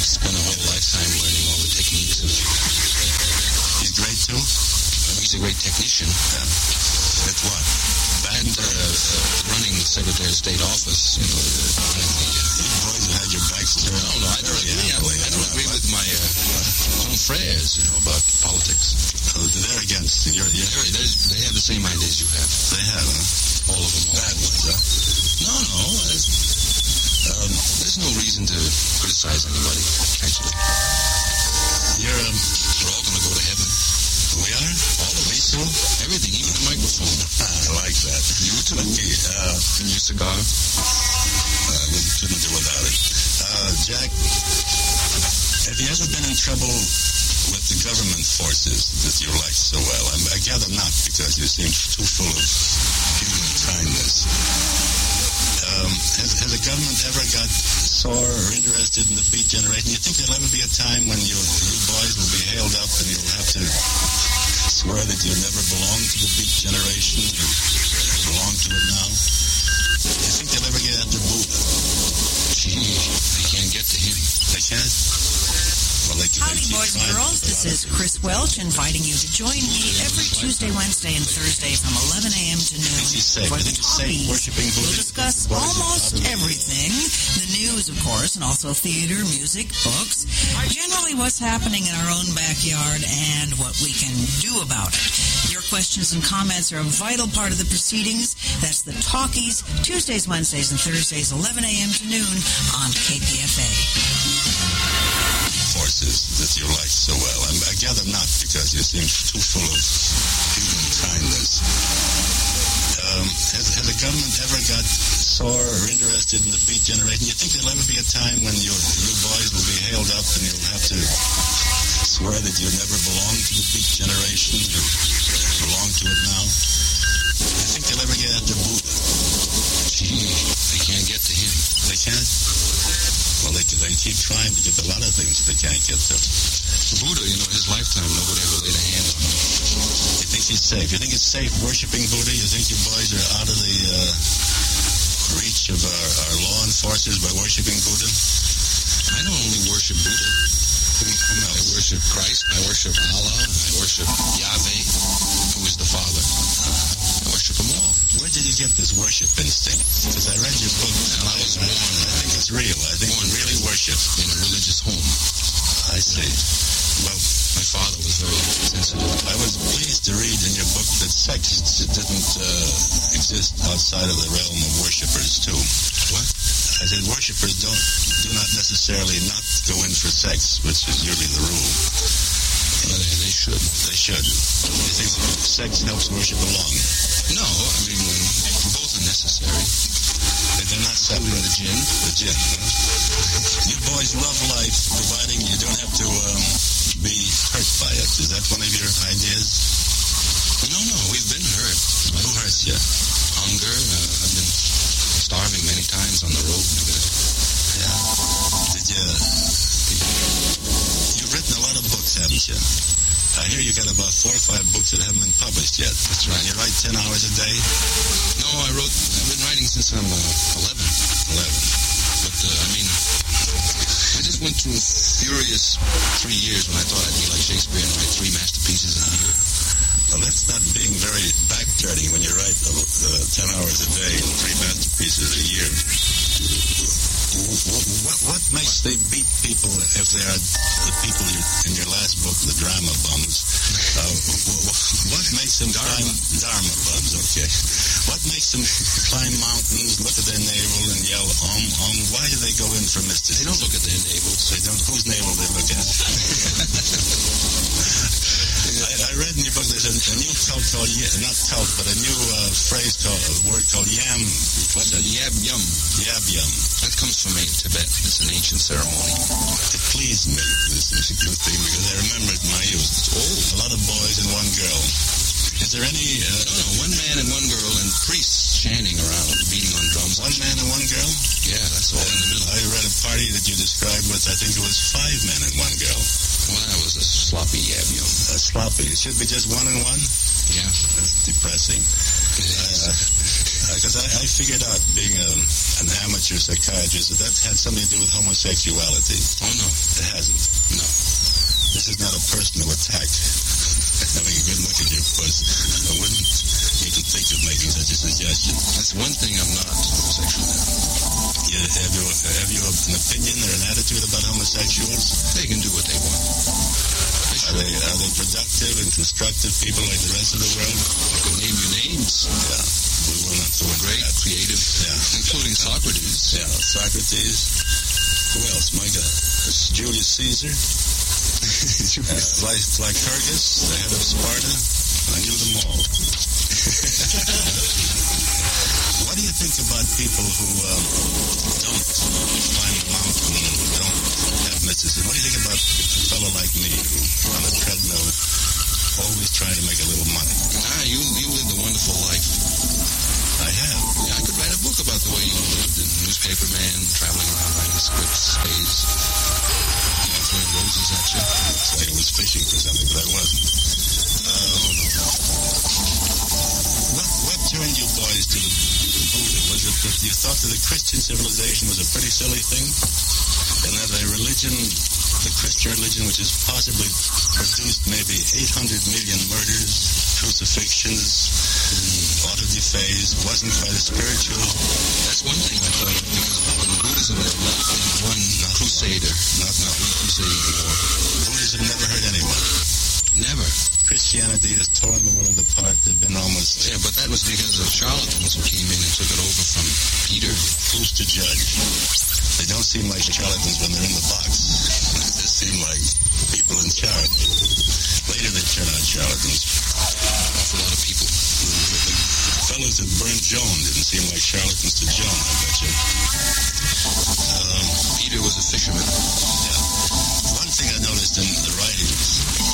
spent a whole lifetime learning all the techniques. And he's great too? He's a great technician. At what? Running the Secretary of State office, you boys who had your backs turned. No, I don't agree with my confrères, about politics. Oh, they're against you. They have the same ideas you have. They have, huh? All of them. Bad ones, huh? No. There's no reason to criticize anybody, actually. We're all going to go to heaven. We are? All of us. Everything, even the microphone. I like that. You too. And your cigar. We couldn't do without it. Jack, have you ever been in trouble with the government forces that you like so well? I gather not, because you seem too full of human kindness. Has the government ever got sore or interested in the Beat Generation? You think there'll ever be a time when you boys will be hailed up and you'll have to swear that you never belonged to the Beat Generation or belong to it now? You think they'll ever get after Buddha? Gee, they can't get to him. They can't? Well, Howdy, boys and girls. This is Chris Welch inviting you to join me every Tuesday, Wednesday, and Thursday from 11 a.m. to noon for the Talkies. We'll discuss almost everything. The news, of course, and also theater, music, books. Generally what's happening in our own backyard and what we can do about it. Your questions and comments are a vital part of the proceedings. That's the Talkies, Tuesdays, Wednesdays, and Thursdays, 11 a.m. to noon on KPFA. Forces that you like so well. I gather not, because you seem too full of human kindness. Has the government ever got sore or interested in the Beat Generation? You think there'll ever be a time when you boys will be hailed up and you'll have to swear that you never belonged to the Beat Generation or belong to it now? You think they'll ever get after Buddha? Gee, they can't get to him. They can't? Well, they keep trying to get a lot of things they can't get to. Buddha, his lifetime, nobody ever laid a hand on him. You think he's safe? You think it's safe worshiping Buddha? You think you boys are out of the reach of our law enforcers by worshiping Buddha? I don't only worship Buddha. I worship Christ. I worship Allah. I worship Yahweh, who is the Father. I worship them all. Where did you get this worship instinct? Because I read your book and I was born. I think it's real. I think you really worship in a religious home. I see. Well, my father was very sensitive. I was pleased to read in your book that sex didn't exist outside of the realm of worshipers too. What? I said worshipers do not necessarily not go in for sex, which is usually the rule. They should. They should. You think sex helps worship along? No, both are necessary. They're not separate. The gin. You boys love life, providing you don't have to be hurt by it. Is that one of your ideas? No, we've been hurt. Who hurts you? Hunger. I've been starving many times on the road. Yeah. You've written a lot of books, haven't you? I hear you got about 4 or 5 books that haven't been published yet. That's right. You write 10 hours a day? No, I've been writing since I'm 11. But, I just went through furious 3 years when I thought I'd be like Shakespeare and write 3 masterpieces in a year. Well, that's not being very back-turning when you write 10 hours a day and 3 masterpieces a year. What makes they beat people if they are the people in your last book, the drama bums? What makes them climb Dharma bums? Okay. What makes them climb mountains, look at their navel, and yell Why do they go in for mysticism? They don't look at their navels. They don't. Whose navel they look at? I read in your book there's a new cult called not cult, but a new word called yam. What's that? Yab yum. Yab yum. That comes from Tibet. It's an ancient ceremony. It pleased me. This is a good thing because I remember it in my youth. A lot of boys and one girl. Is there any... No, 1 man and 1 girl and priests chanting around, beating on drums. 1 man and 1 girl? Yeah, that's all in the middle. I read a party that you described with, I think it was 5 men and 1 girl. Well, that was a sloppy yab yum. Sloppy. It should be just 1 and 1? Yeah. That's depressing. Because I figured out, being an amateur psychiatrist, that had something to do with homosexuality. Oh, no. this is not a personal attack. Having a good look at your puss, I wouldn't even think of making such a suggestion. That's one thing I'm not homosexual now. Have you an opinion or an attitude about homosexuals? They can do what they want. Are they productive and constructive people like the rest of the world? I could name you names. Yeah. We will not go into Great, that. creative, including Socrates. Yeah, Socrates. Who else? My God. Julius Caesar. Lycurgus, the head of Sparta. I knew them all. What do you think about people who don't climb a mountain, don't have necessity? What do you think about a fellow like me who, on a treadmill, always trying to make a little money? You lived a wonderful life. I have. Yeah, I could write a book about the way you lived. A newspaper man, traveling around writing scripts, plays, throwing roses at you. Looks like I was fishing for something, but I wasn't. What turned you boys to Buddha? Was it that you thought that the Christian civilization was a pretty silly thing? And that a religion, the Christian religion, which has possibly produced maybe 800 million murders, crucifixions, auto-defacés, wasn't quite as spiritual? That's one thing I thought of, because in Buddhism there's not been one crusader, not one crusade war. Buddhism never hurt anyone. Never. Christianity has torn the world apart. They've been almost... Yeah, but that was because of charlatans who came in and took it over from Peter. Who's to judge? They don't seem like charlatans when they're in the box. They seem like people in charge. Later they turn out charlatans. Awful lot of people. The fellows that burned Joan didn't seem like charlatans to Joan, I bet you. Peter was a fisherman. Yeah. One thing I noticed in the writings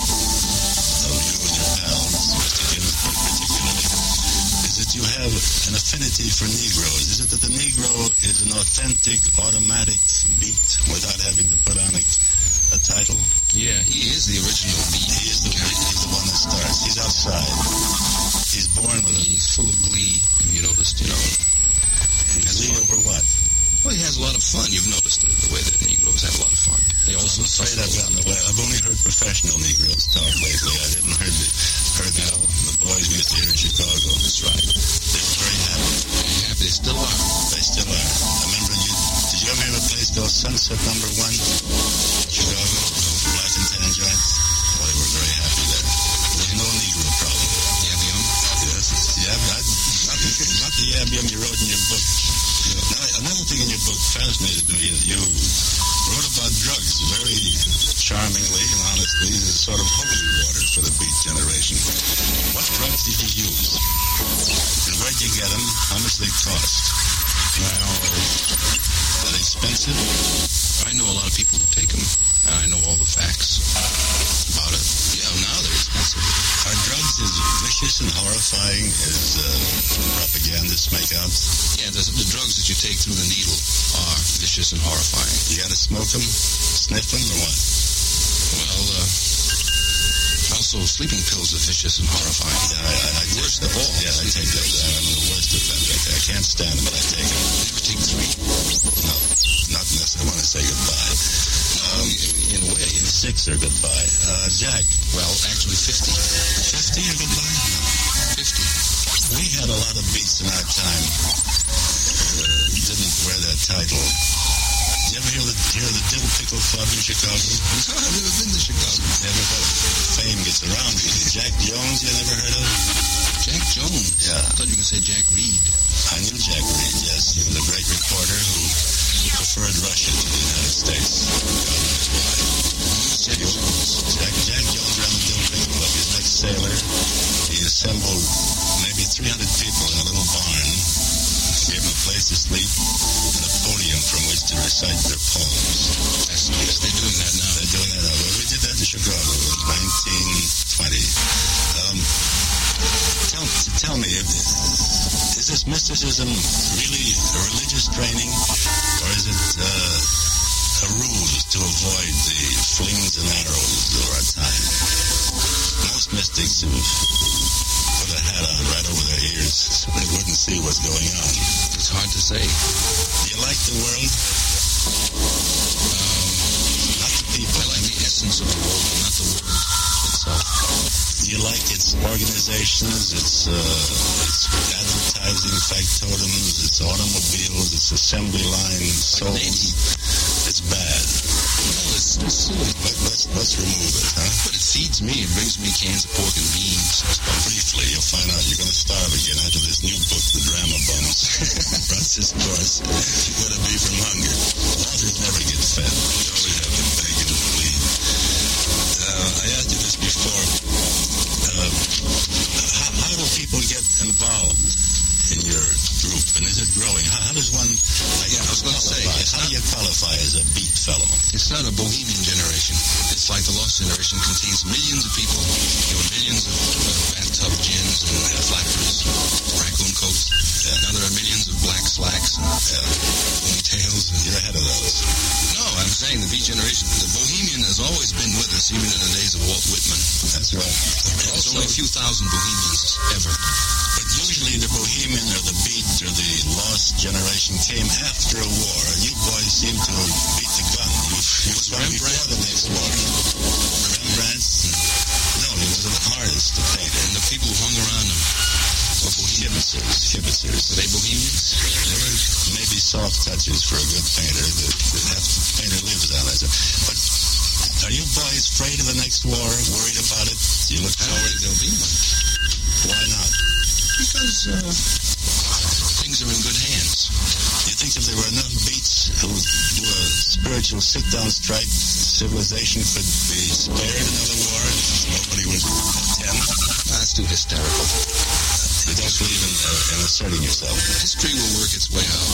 of you and your pals, Mr. Ginsburg particularly, is that you have an affinity for Negroes. Is it that the Negro is an authentic, automatic beat without having to put on a title? Yeah, he is the original beat. He's the one that starts. He's outside. He's born with He's full of glee, you noticed, you know. Glee over what? Well, he has a lot of fun. You've noticed the way that Negroes have a lot of fun. They also I'm afraid I've gotten away. I've only heard professional Negroes talk lately. I didn't heard the boys we used to hear in Chicago. That's right. They were very happy. Very happy. They still are. They still are. I remember did you ever hear of a place called Sunset No. 1? Chicago? Black and tan joint? Well, they were very happy there. There was no Negro problem. Yam-yum? Yes, not the yam-yum you wrote in your book. Now, another thing in your book fascinated me. You wrote about drugs very charmingly and honestly. This is sort of holy water for the beat generation. What drugs did you use? And where'd you get them? How much they cost? Well, are they expensive? I know a lot of people who take them, and I know all the facts about it. Yeah, now they're expensive. Are drugs as vicious and horrifying as propagandists make out? Yeah, the drugs that you take through the needle are vicious and horrifying. You gotta smoke them, sniff them, or what? Well, also sleeping pills are vicious and horrifying. Yeah, worst of all. Yeah, I take those. I'm the worst of them. I can't stand them, but I take them. You ever take 3? No, not unless I want to say goodbye. In a way. 6 are goodbye. Jack. Well, actually 50. 50 are goodbye? 50. We had a lot of beats in our time. Didn't wear that title. Did you ever hear the Dill Pickle Club in Chicago? No, I've never been to Chicago. Never heard of it. Fame gets around you. Jack Jones, you never heard of? Jack Jones? Yeah. I thought you were going to say Jack Reed. I knew Jack Reed, yes. He was a great reporter who preferred Russia to the United States. God knows why. Jack Jones. Jack Jones ran the Dill Pickle Club. He's an ex-sailor. He assembled maybe 300 people in a little barn, gave them a place to sleep, and a podium from which to recite their poems. Yes, they're doing that now. They're doing that now. We did that in Chicago in 1920. Tell me, is this mysticism really a religious training, or is it a ruse to avoid the flings and arrows of our time? Most mystics have put a hat on right over their ears so they wouldn't see what's going on. It's hard to say. Do you like the world? Not the people. I like the essence of the world, but not the organizations, it's advertising factotums, it's automobiles, it's assembly lines, so it's bad. No, it's silly. Let's remove it, huh? But it feeds me. It brings me cans of pork and beans. Briefly, you'll find out you're going to starve again after this new book, The Drama Bums. Francis Gorse, You're going to be from hunger. Authors never get fed. They always have to beg and plead. I asked you this before. How do people get involved in your group, and is it growing? How does one I was going to say, how do you qualify as a beat fellow? It's not a bohemian generation. It's like the Lost Generation contains millions of people. There were millions of bathtub gins and flappers, raccoon coats. Yeah. Now there are millions of black slacks and ponytails. You're ahead of those. No, I'm saying the beat generation. The bohemian has always been with us, even in the days of Walt Whitman. That's right. There's only a few thousand bohemians ever. But usually the bohemian or the beat or the lost generation came after a war. You boys seem to have beat the gun. You was before the next war. Rembrandt? No, he was an artist, a painter. And the people who hung around him were bohemians. Hibitzers. Were they bohemians? There were maybe soft touches for a good painter. The painter lives on it. But are you boys afraid of the next war? Worried about it? You look forward? There'll be one. Why not? Because things are in good hands. You think if there were enough beats who do a spiritual sit-down strike, civilization could be spared another war and nobody would attend? That's too hysterical. You don't believe in asserting yourself. History will work its way out.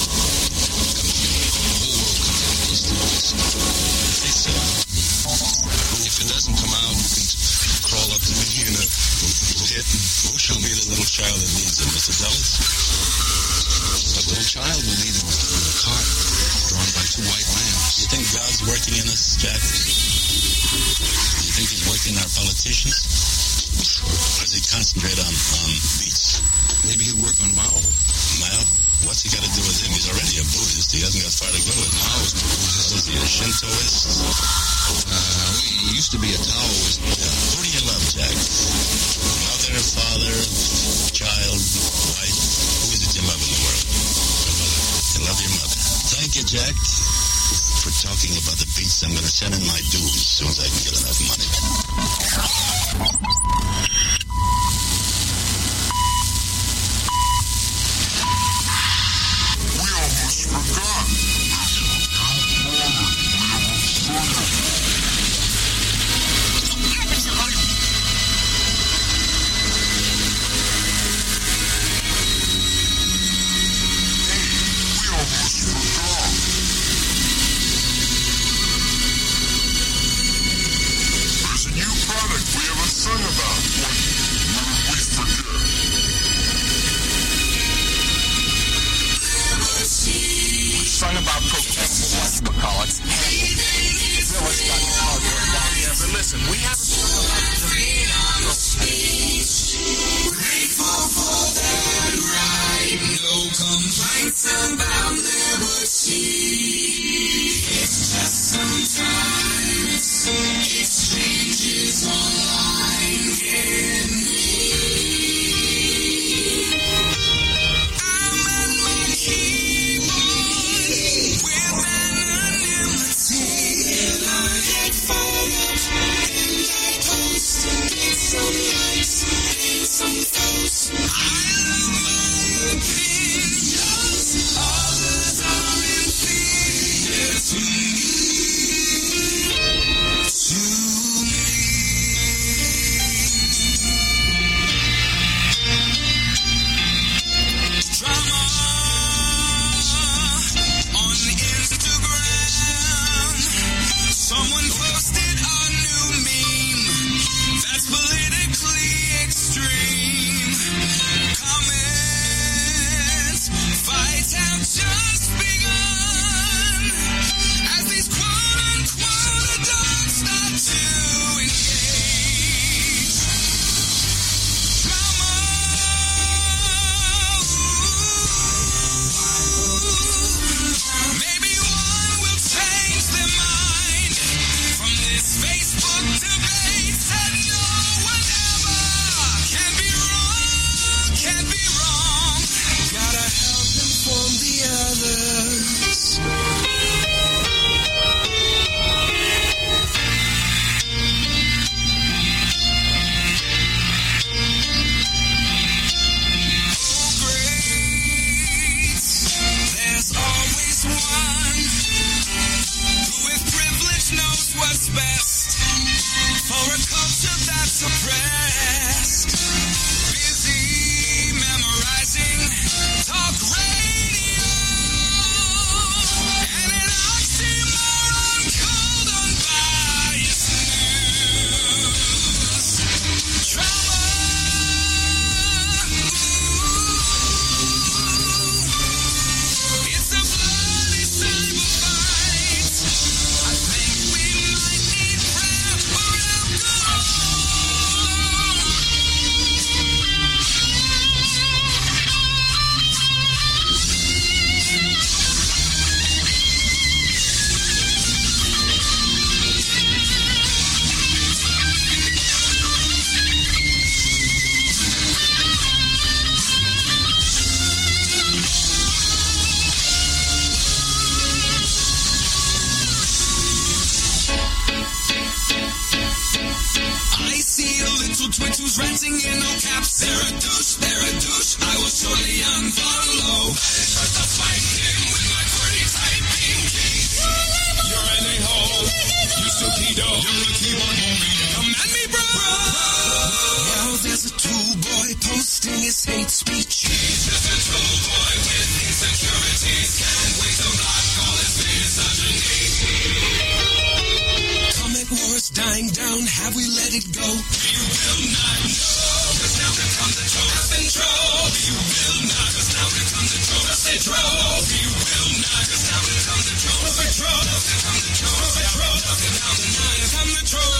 The whole world comes in peace to this. I think so. If it doesn't come out, you can crawl up to me in a pit and who shall be the little child that leads him, Mr. Dulles? A little child will lead him in a cart drawn by two white lambs. You think God's working in us, Jack? You think he's working in our politicians? Or does he concentrate on beats? Maybe he'll work on Mao. Mao? What's he got to do with him? He's already a Buddhist. He hasn't got far to go with Mao. Is he a Shintoist? He used to be a Taoist. Who do you love, Jack? Mother, father, child, wife? Who is it you love in the world? Your mother. You love your mother. Thank you, Jack, for talking about the beats. I'm going to send in my dues as soon as I can get enough money. We almost forgot. There's a new product we haven't sung about. What did we forget? We sung about protecting whatchamacallits. Phyllis got the cardboard down there, but listen, we haven't sung about the being grateful for that right. No complaints about liberty. It's just sometimes exchanges online get me. I'm on my keyboard with an anonymity, and I get fired up. what's best for a culture that's oppressed. Busy memorizing talk radio and an oxymoron called unbiased news. Drama. It's a bloody cyber fight. I think we might need prep or alcohol. I see a little twitch who's ranting in all caps. They're a douche, I will surely unfollow. But the fighting with my QWERTY typing key. You're an a-hole, you stupido. You're a keyboard warrior. Come at me, bro. Now there's a tool-boy posting his hate speech. He's just a tool-boy with insecurities. Can't wait to block all his misogyny. Comet wars dying down, have we let it go? We will not know, cause now here comes the troll. Have control. We will not, cause now here comes the troll. Just say troll. We will not, cause now here comes the troll. Just say troll. Here comes the troll. Just say troll. Here comes the troll.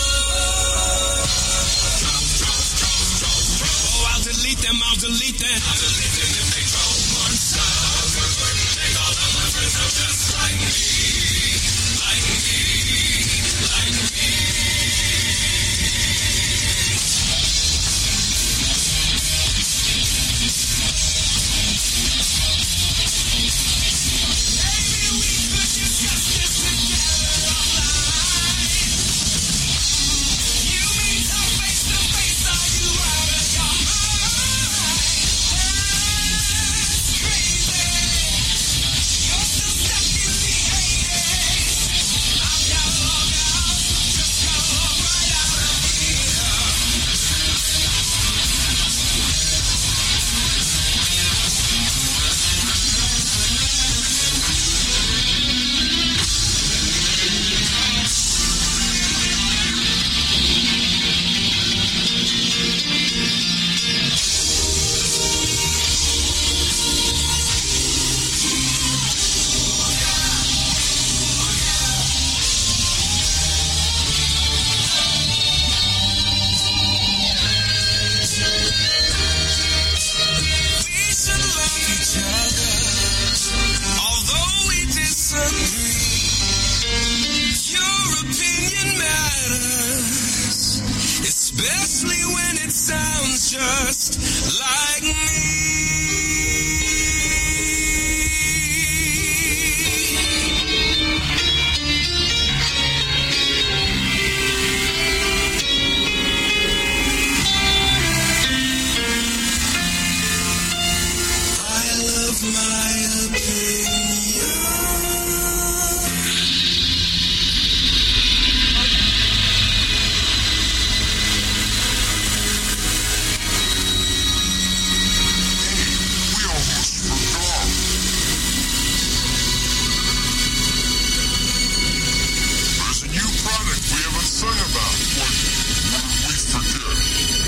Oh, I'll delete them. I'll delete them if they troll monsters. Make all of my friends are just like me. Like me. Like me. Maybe we could discuss this together online. You mean talk face to face, are you out of your mind? That's crazy. You're still stuck in the 80s. I've got to log out, just gotta log right out of here. We should love each other, although we disagree. Your opinion matters, especially when it sounds just like me. I love my opinion. We almost forgot. There's a new product we haven't sung about. What did we forget?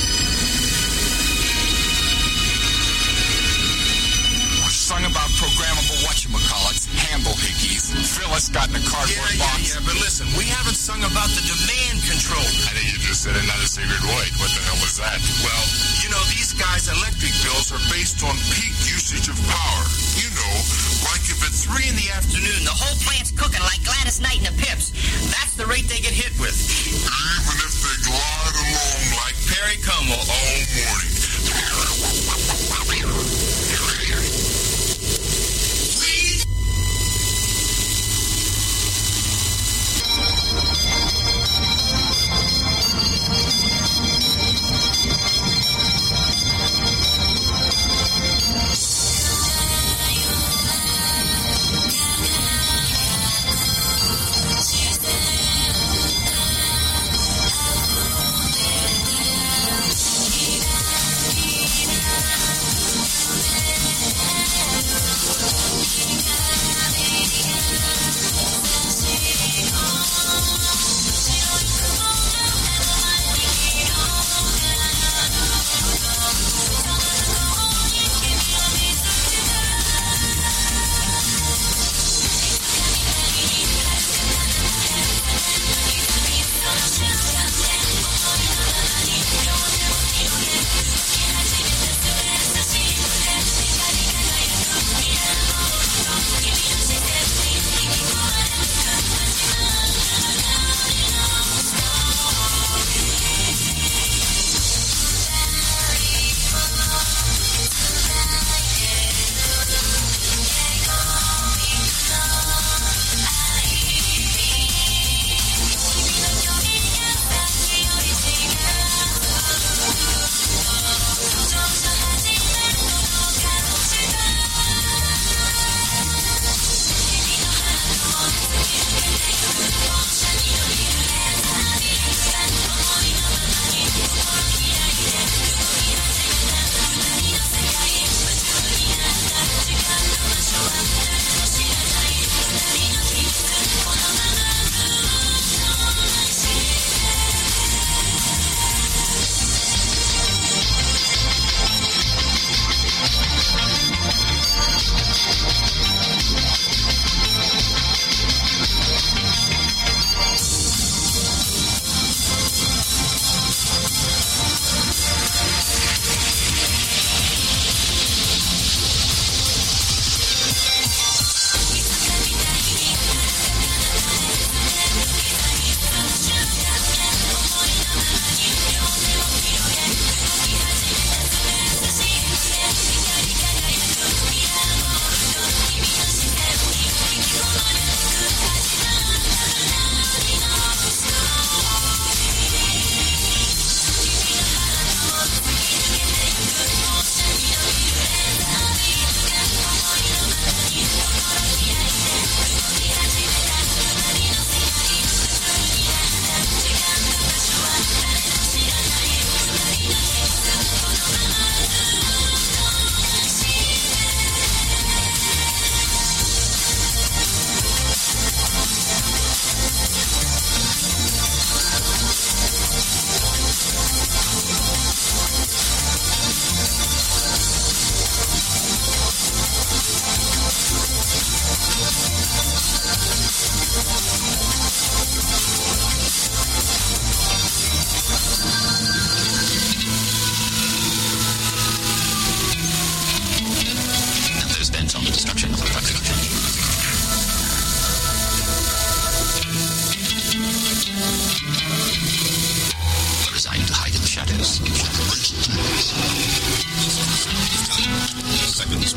We sung about programmable whatchamacallits, handle hickeys. Phyllis got in a cardboard box. Yeah, but listen, we haven't sung about the demand control. I think you just said another secret void. What the hell was that? Well, You know, these guys' electric bills are based on peak usage of power. You know, like if at 3 in the afternoon, the whole plant's cooking like Gladys Knight and the Pips. That's the rate they get hit with. even if they glide along like Perry Como all morning.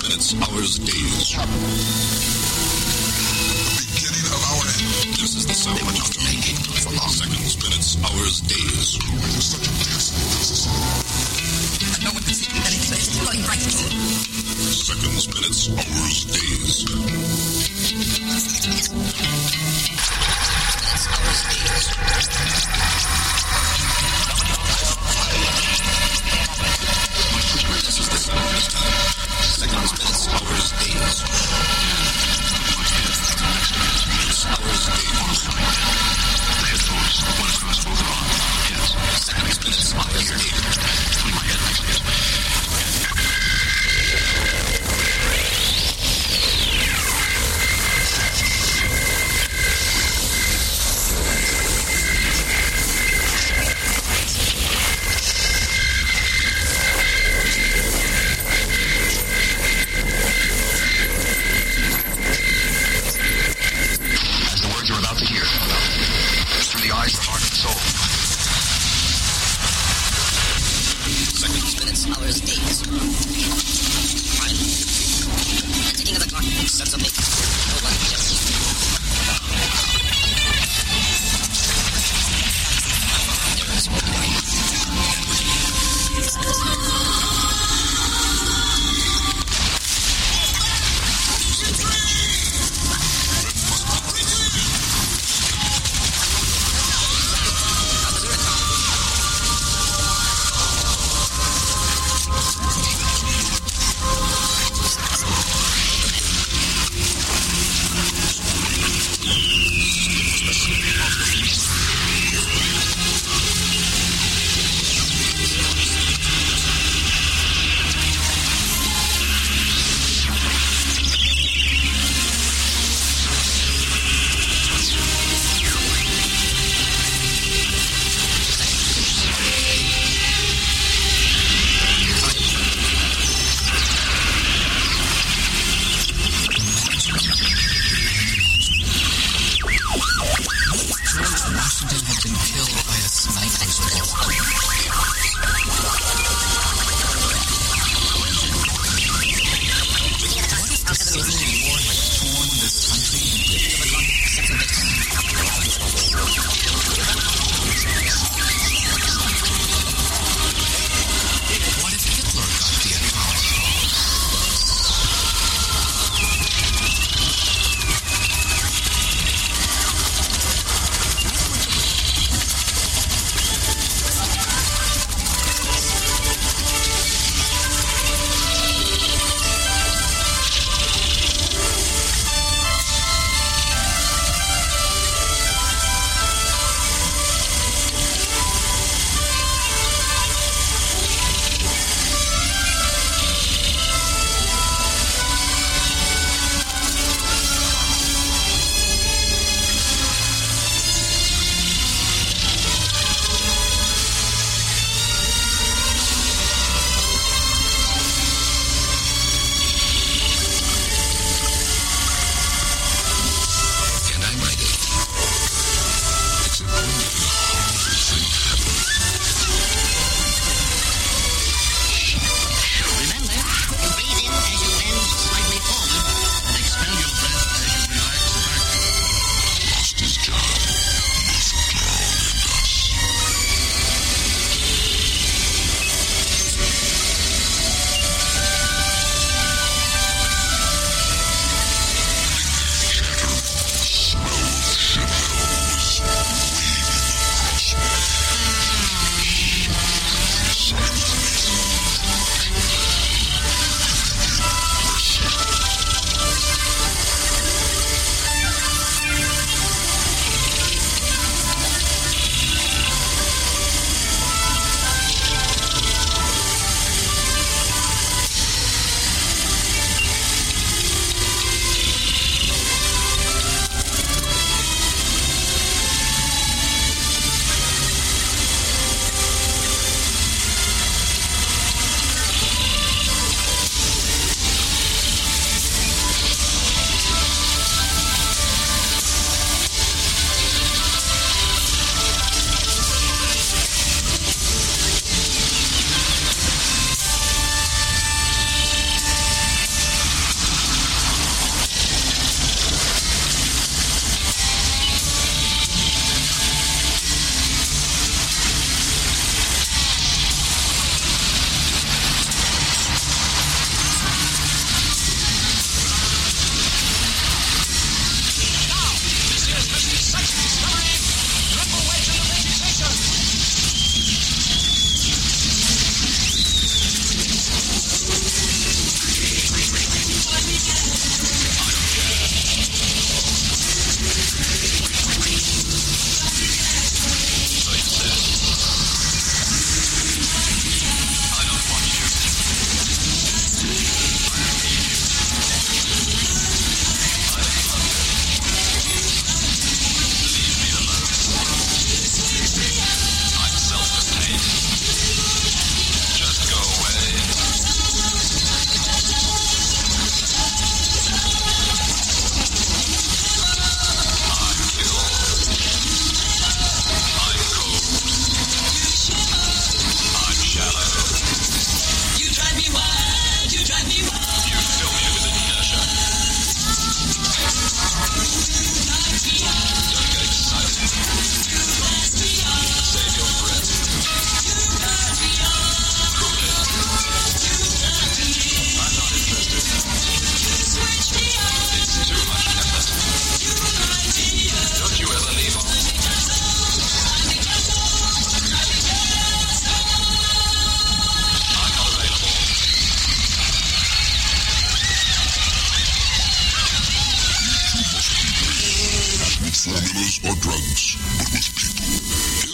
minutes, hours, days. The beginning of our end. This is the sound of making for long seconds, minutes, hours, days. We're such a dance. No one can see anything. It's going right through. Seconds, minutes, hours, days. Seconds, minutes, hours, days. Hours, days. Headphones, one across both arms. Yes. Seconds, minutes, hours, days. In my head,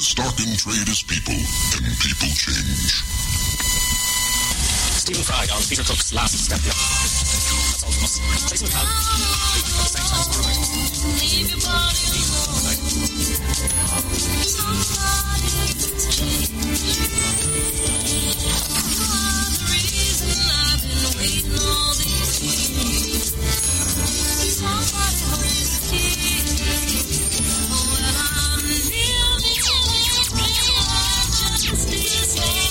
Stock and trade is people, and people change. Stephen Fry on Peter Cook's last step. That's all from us. Jason McCall. At the same time tomorrow night. Leave your body alone. Somebody's changed. The reason I've been waiting all these years. Somebody holds the key. When I'm near the end, I just need some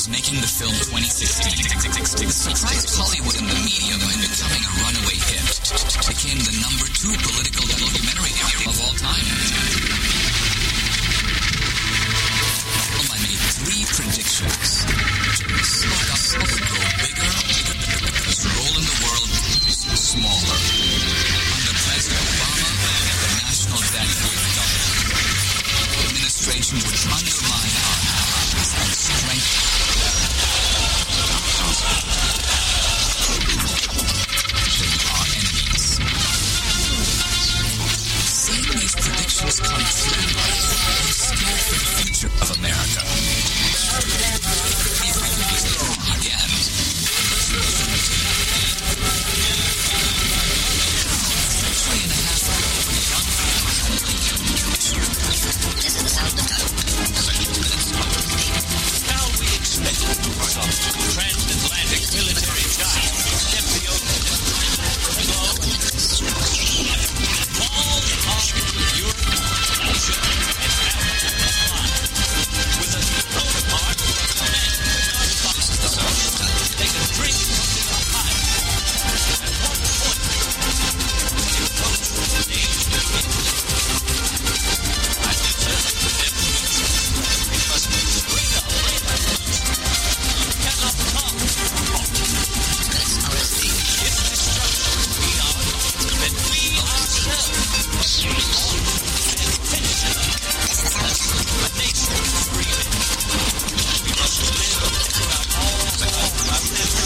was making the film 2016. It surprised Hollywood and the media by becoming a runaway hit. It became the #2 political documentary of all time. Well, I made 3 predictions. Gospel would grow bigger as role in the world is smaller. Under President Obama, the national debt would double. The administration would undermine our allies and strengthen our enemies. Seeing these predictions come true, I'm scared for the future of America. If we could be wrong again, Now we expect some transatlantic military giants to step the ocean. All of Europe, Asia, and Africa fly. With a counterpart command they can drink from the high. At one point, when you approach the stage, I suggest that we must bring up you cannot come. If destruction be our lot, then we ourselves must be all and intentional. A nation freely. We must live without all our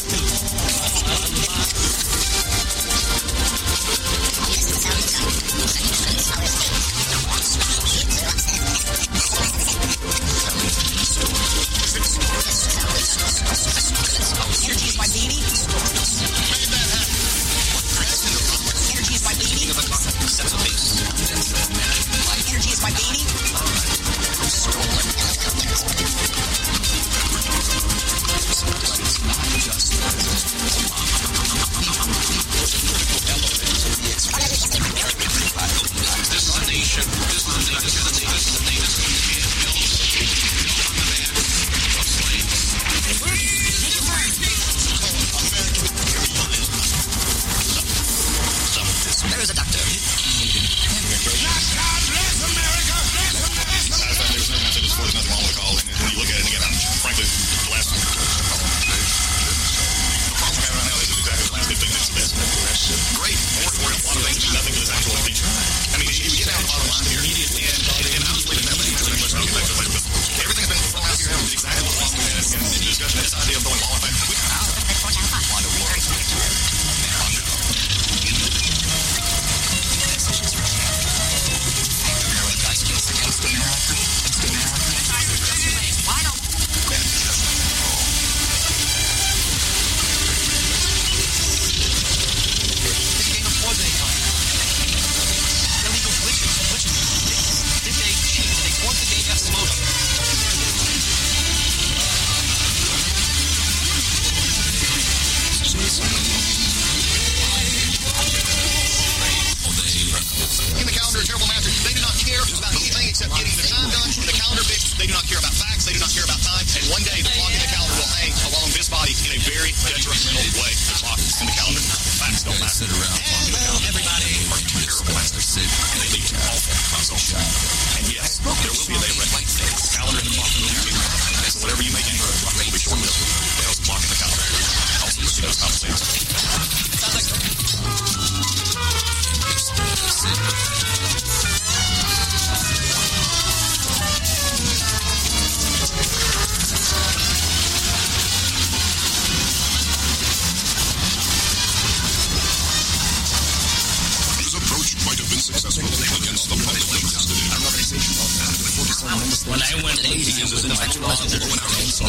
Energy is my baby. Energy is my baby. Energy is my baby. This is a nation. There is a doctor. God bless America! There's nothing wrong with call, and when you look at it again, frankly, the last the problem we have right now is exactly the last 15 minutes of this. Great. More a lot of things do nothing to this actual feature. I mean, you get down the bottom line here, and honestly, everything's been thrown out here exactly what we wanted, and the discussion, this idea of going all in except getting the time done, the calendar fixed. They do not care about facts. They do not care about time. And one day, the clock in the calendar will hang along this body in a very detrimental way. The clock in the calendar. Facts don't matter. Sit around Everybody are terrible. And they lead to awful console. And yes, there will be a day where the calendar and the clock will be there. So whatever you make in the clock will be short-lived. There's a clock in the calendar. Also, look at those conversations. When I went Asian with my father, we were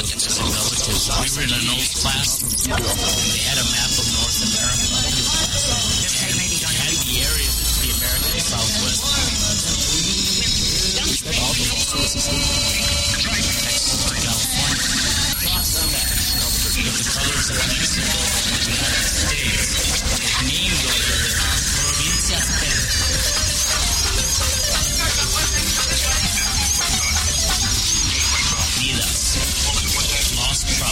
in an old classroom. They had a map of North America. It had the area that's the American Southwest. The colors of Mexico and the United States. It named over Provincia Lost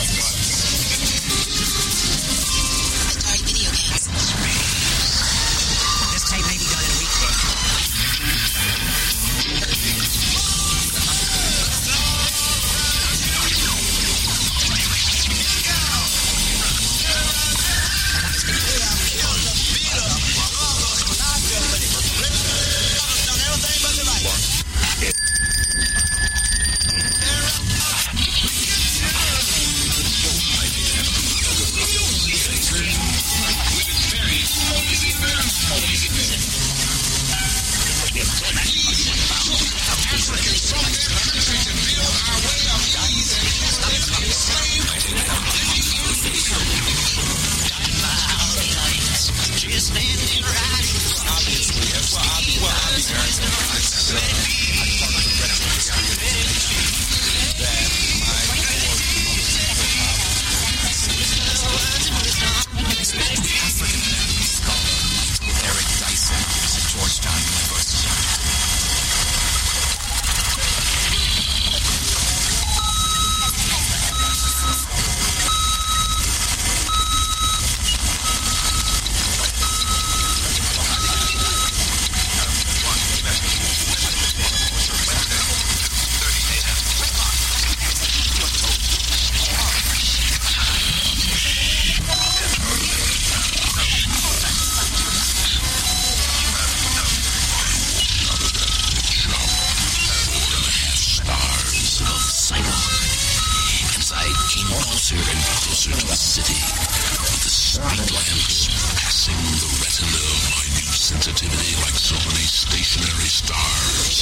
sensitivity like so many stationary stars.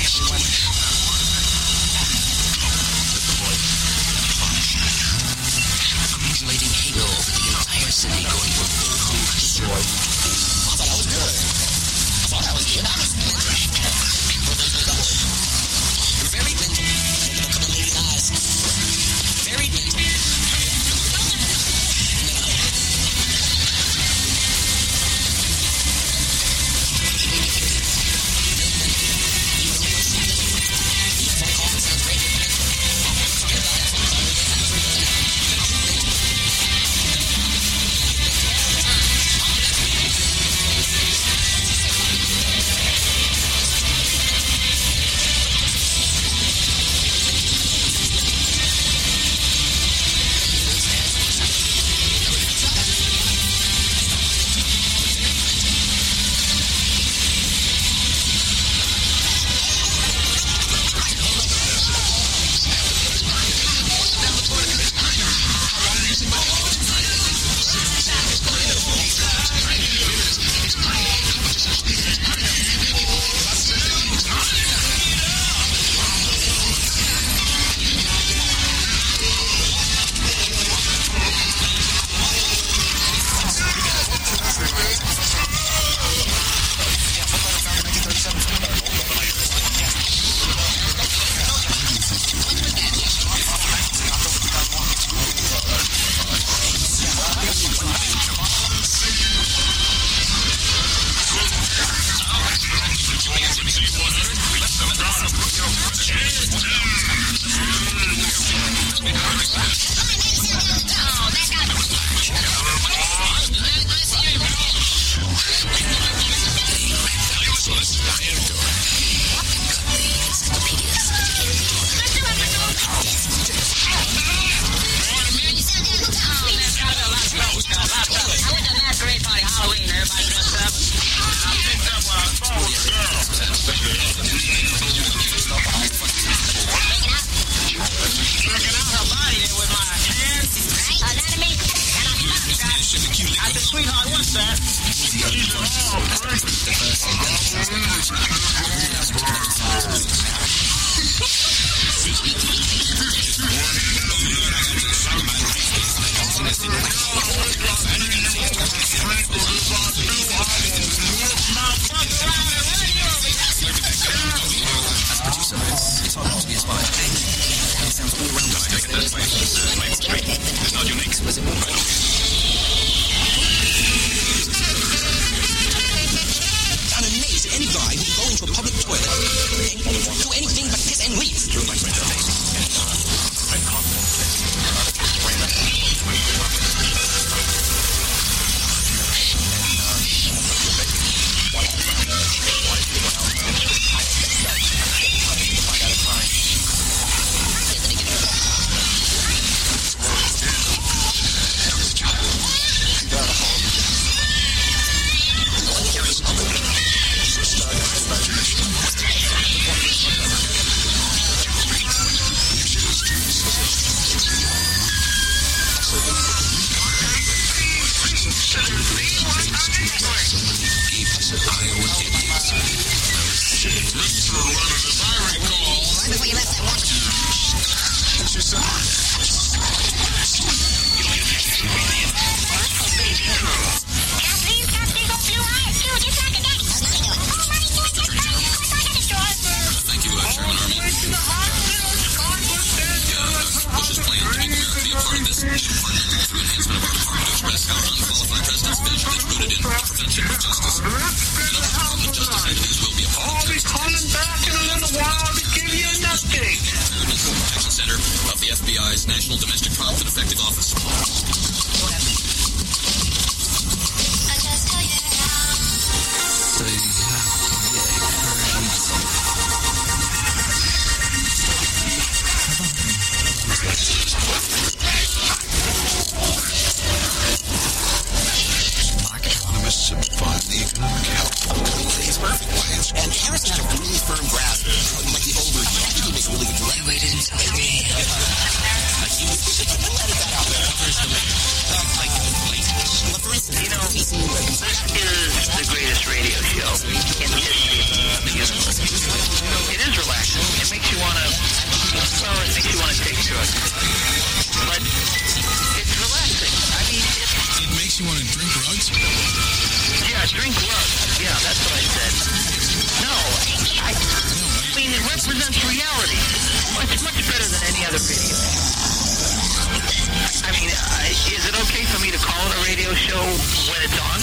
Undulating halo over the entire city, going from Oakland to Detroit. I thought I was good. Very mental. A couple of ladies' eyes. Very mental. This is the greatest this radio show in the history of the universe. It is relaxing. It makes you want to, take drugs. But it's relaxing. I mean, it makes you want to drink drugs? Yeah, drink drugs. Yeah, that's what I said. No, I mean, it represents reality. It's much better than any other video. I mean, is it okay for me to call it a radio show when it's on?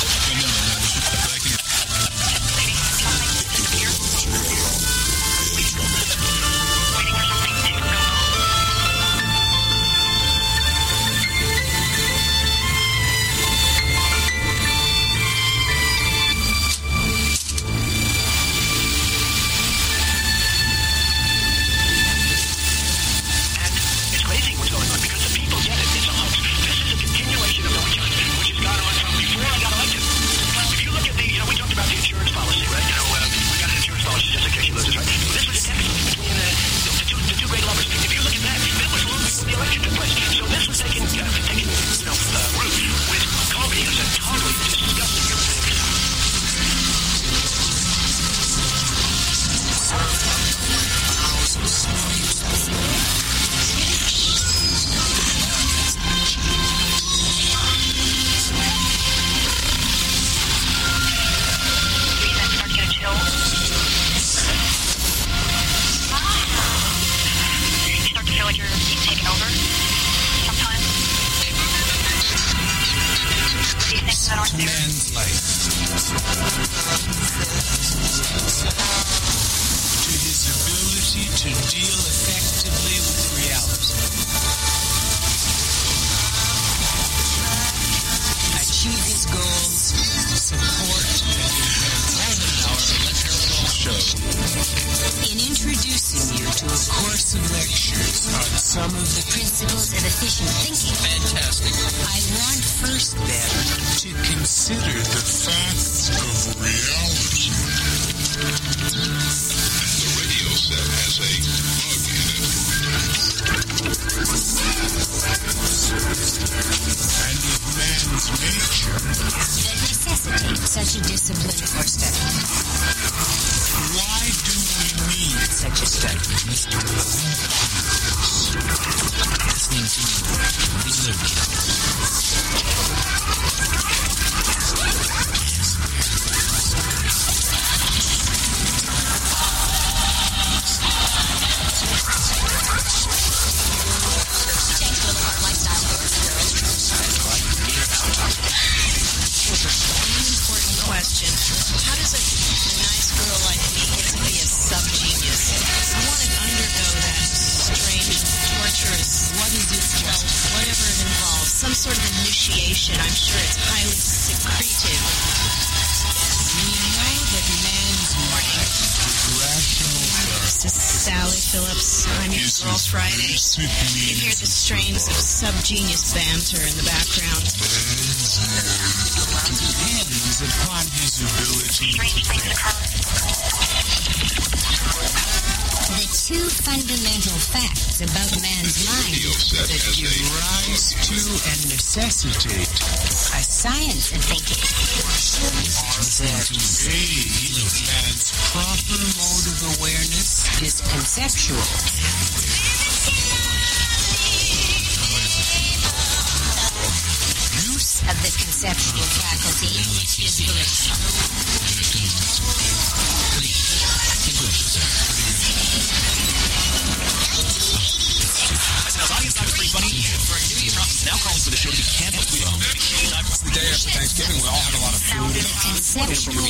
Subgenius banter in the background. Depends upon his ability. The two fundamental facts about man's mind that give rise to and necessitate a science of thinking are that A, man's proper mode of awareness is conceptual. Of the conceptual faculty is volitional. Now calling for the show to be canceled. It's the day after Thanksgiving. We all have a lot of food. The conceptual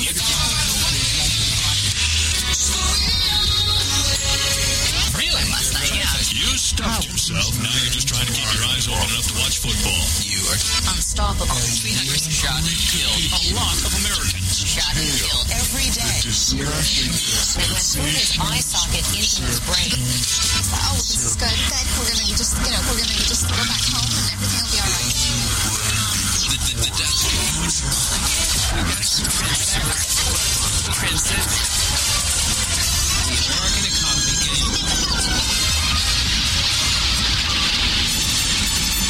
Really? Last night, yeah. You stuffed yourself. Now you're just trying to keep your eyes open enough to watch football. You are unstoppable. 300 shot and killed a lot of Americans. Shot and killed every day. They went through his eye socket into his brain. Oh, this is good. Good. We're gonna just go back home and everything will be all right. The death. Transcendent. The American economy game.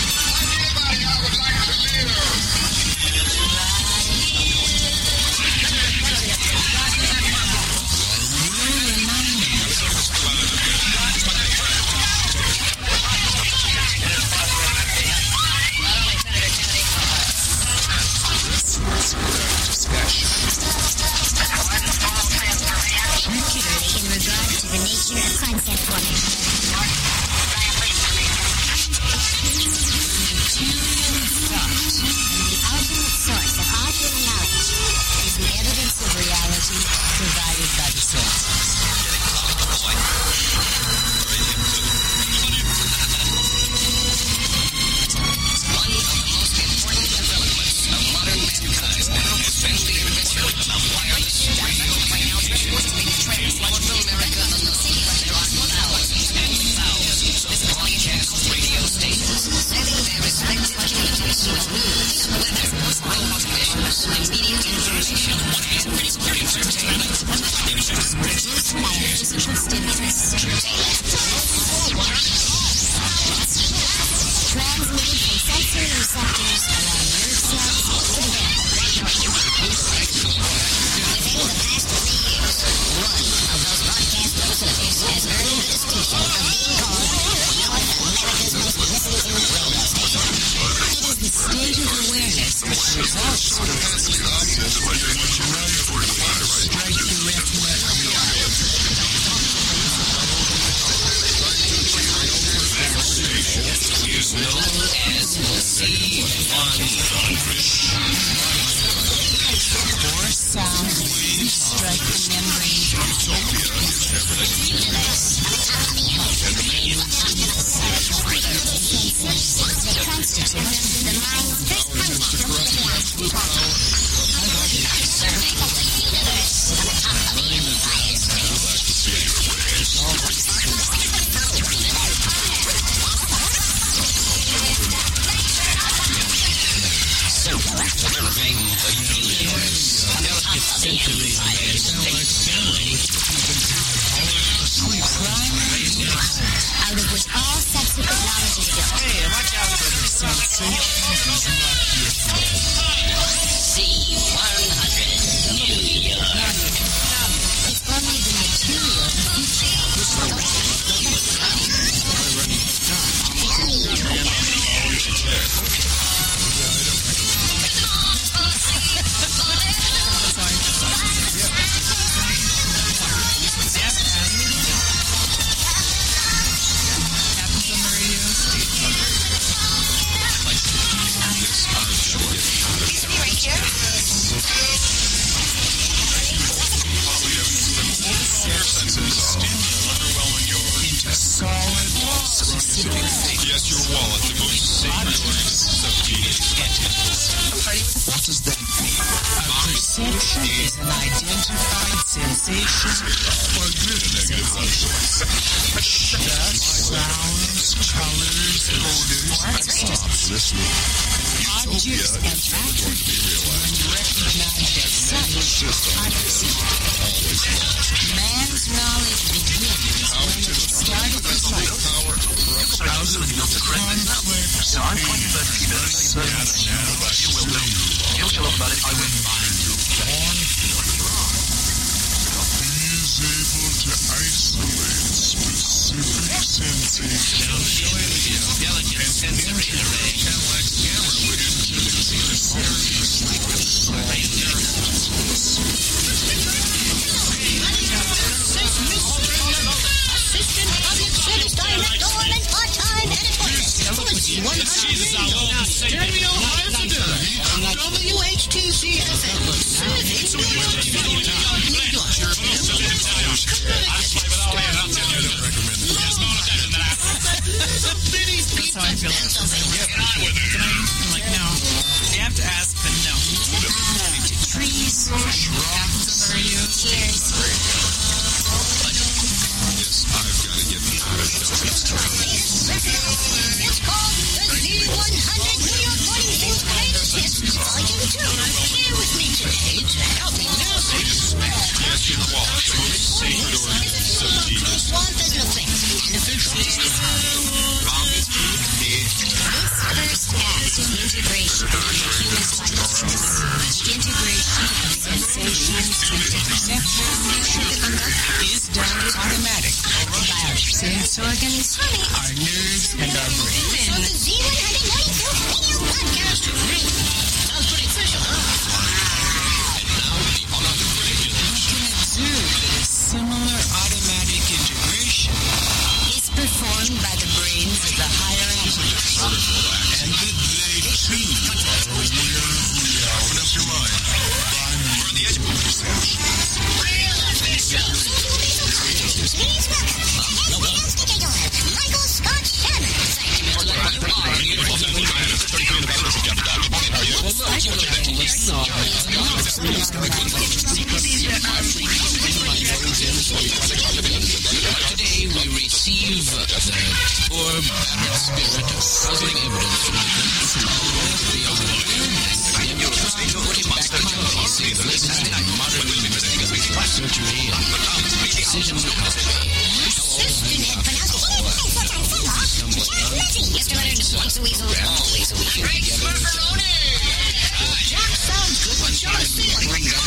Anybody I would like to live. produced by a physical stimulus. Transmitted from sensory receptors along nerve cells to the brain. Within the past 3 years, one of those broadcast listeners has earned the distinction of being called North America's most listened to radio station. It is the state of awareness which results from is known as C100. Four sound waves strike the membrane. Out of which all subsequent knowledge is built. Hey, watch out for the sensation is not your friend. C100 New York. It's only the material the future Yes, your wallet, the most sacred What does that mean? A perception is an identified sensation or group of sensations. Thus, sounds, colors, odors, objects and attributes, when recognized as such, are perceived. Man's knowledge begins when it is started to cycle. You'll tell about it. I wouldn't mind. He is able to isolate specific sensations. Delicate sensory array. Cadillac camera would introduce a series of Assistant Public Service Director and part-time editor. Is done automatic by our sense organs, our nerves, and our brains. So the Z100 Radio Podcast. Sounds pretty official, huh? We can observe that a similar automatic integration is performed by the brains of the higher animals. And that they too are aware of reality. Open up your mind. By the edge of perception. Please welcome the investigator, Michael Scott Shannon. Today we receive the poor battered spirit of puzzling evidence from the depths beyond putting back context in modern surgery and precision Mr. Leonard, once a weasel, always a weasel. Great macaroni! Jack sounds good, but you're